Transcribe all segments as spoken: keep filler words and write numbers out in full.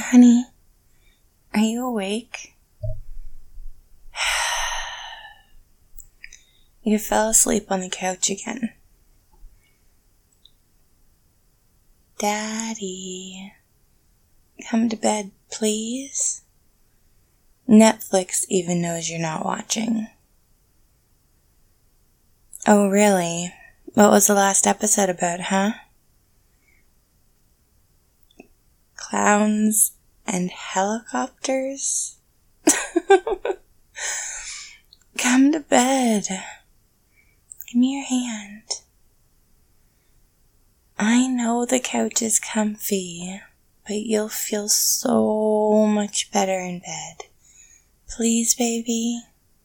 Honey, are you awake? You fell asleep on the couch again. Daddy, come to bed, please. Netflix even knows you're not watching. Oh, really? What was the last episode about, huh? Clowns and helicopters? Come to bed. Give me your hand. I know the couch is comfy, but you'll feel so much better in bed. Please, baby.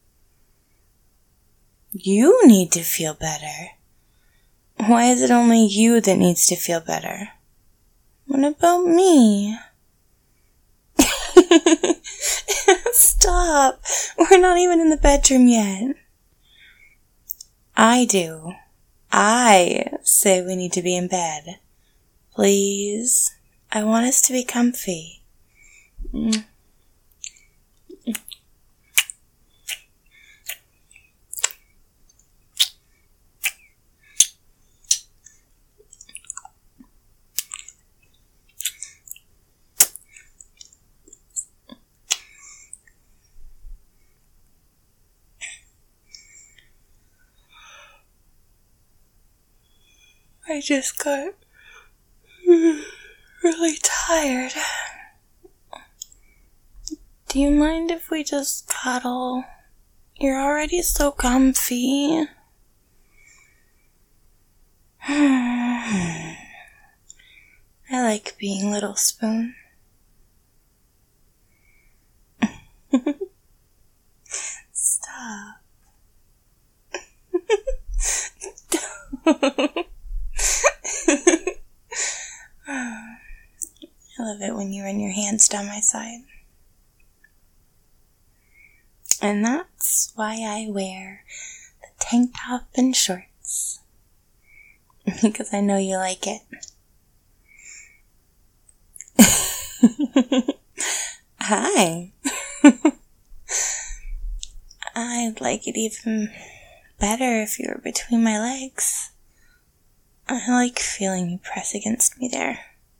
You need to feel better. Why is it only you that needs to feel better? What about me? Stop. We're not even in the bedroom yet. I do. I say we need to be in bed. Please. I want us to be comfy. Mm. I just got really tired. Do you mind if we just cuddle? You're already so comfy. I like being Little Spoon. Stop. I love it when you run your hands down my side. And that's why I wear the tank top and shorts. Because I know you like it. Hi. I'd like it even better if you were between my legs. I like feeling you press against me there.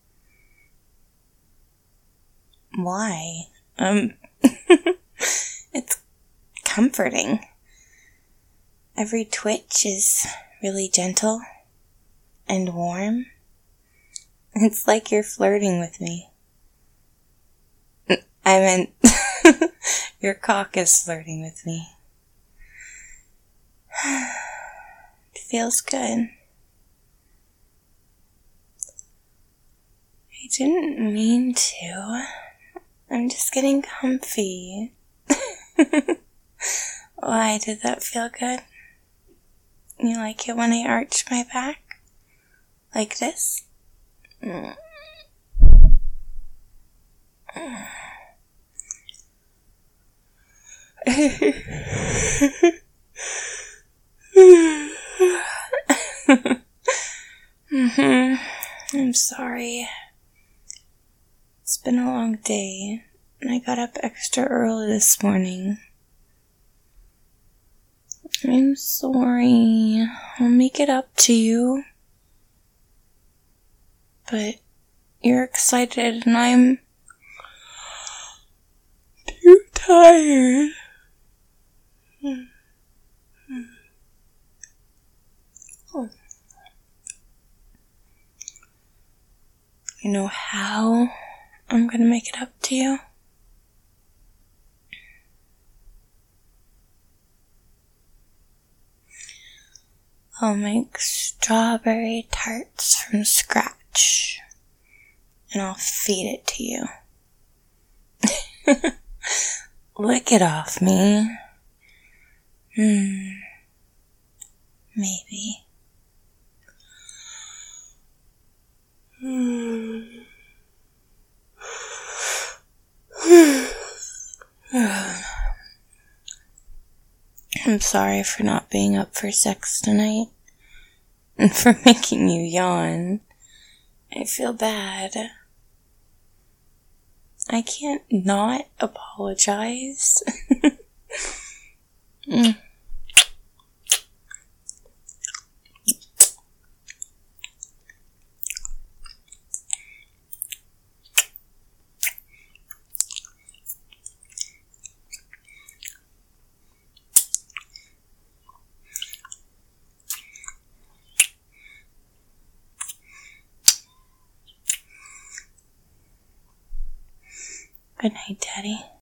Why? Um, it's comforting. Every twitch is really gentle and warm. It's like you're flirting with me. I meant, your cock is flirting with me. It feels good. I didn't mean to. I'm just getting comfy. Why, did that feel good? You like it when I arch my back? Like this? Mm. mm-hmm. I'm sorry. It's been a long day, and I got up extra early this morning. I'm sorry. I'll make it up to you. But you're excited, and I'm too tired. Oh. You know how I'm gonna make it up to you? I'll make strawberry tarts from scratch, and I'll feed it to you. Lick it off me. Hmm. Maybe. I'm sorry for not being up for sex tonight, and for making you yawn. I feel bad. I can't not apologize. mm. Good night, Daddy.